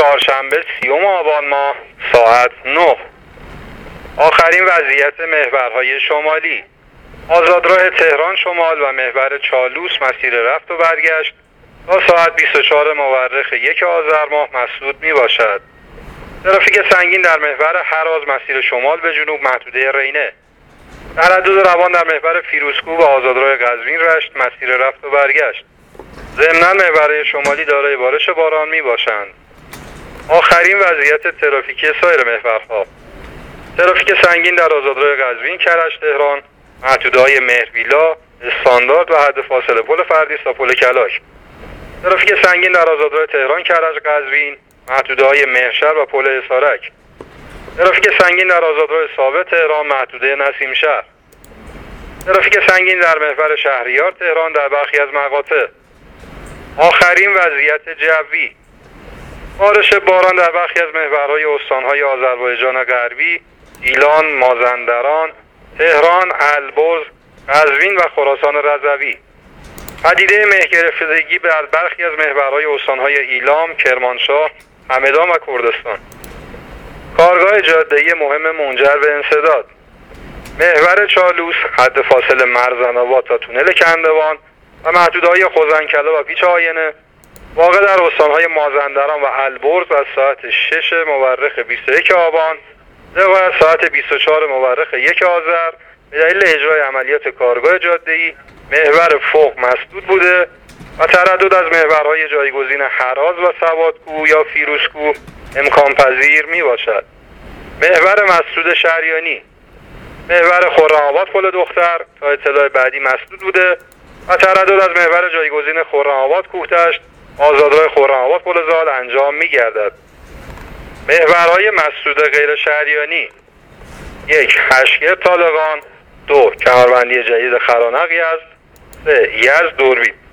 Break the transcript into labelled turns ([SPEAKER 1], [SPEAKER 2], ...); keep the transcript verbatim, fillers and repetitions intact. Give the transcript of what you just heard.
[SPEAKER 1] چهارشنبه سیوم آبان ماه ساعت نه. آخرین وضعیت محورهای شمالی: آزادراه تهران شمال و محور چالوس مسیر رفت و برگشت تا ساعت بیست و چهار مورخ یک آذر ماه مسدود می باشد. ترافیک سنگین در محور هراز مسیر شمال به جنوب محدوده رینه. تردد روان در محور فیروزکوه و آزادراه قزوین رشت مسیر رفت و برگشت. ضمناً محورهای شمالی دارای بارش باران می باشند. آخرین وضعیت ترافیکی سایر محورها: ترافیک سنگین در آزادراه قزوین کرج تهران محدوده‌های مهرویلا استاندارد و حد فاصله پل فردیس تا پل کلاک. ترافیک سنگین در آزادراه تهران کرج قزوین محدوده‌های مهرشهر و پل اسارک. ترافیک سنگین در آزادراه ساوه تهران محدوده نسیم شهر. ترافیک سنگین در محور شهریار تهران در برخی از مقاطع. آخرین وضعیت جوی: بارش باران در برخی از محورهای استانهای آذربایجان غربی، ایلان، مازندران، تهران، البرز، قزوین و خراسان رضوی. پدیده مه گرفتگی در برخی از محورهای استانهای ایلام، کرمانشاه، همدان و کردستان. کارگاه جاده‌ای مهم منجر به انسداد: محور چالوس حد فاصله مرزن‌آباد تا تونل کندوان و محدوده‌های خوزنکله و پیچ آینه واقع در استانهای مازندران و البرز از ساعت شش مورخ بیست و یک آبان تا ساعت بیست و چهار مورخ یک آذر به دلیل اجرای عملیات کارگاه جاده‌ای محور فوق مسدود بوده و تردد از محورهای جایگزین هراز و سوادکوه یا فیروزکوه امکان پذیر می باشد. محور مسدود شریانی: محور خرم‌آباد پل دختر تا اطلاع بعدی مسدود بوده و تردد از محور جایگزین خرم‌آباد کوهتشت آزادراه خرم‌آباد پل زال انجام می گردد. محورهای مسدود غیر شهریانی: یک هشتگر طالقان، دو کمربندی جدید خرانق یزد، سه یزد دوربین.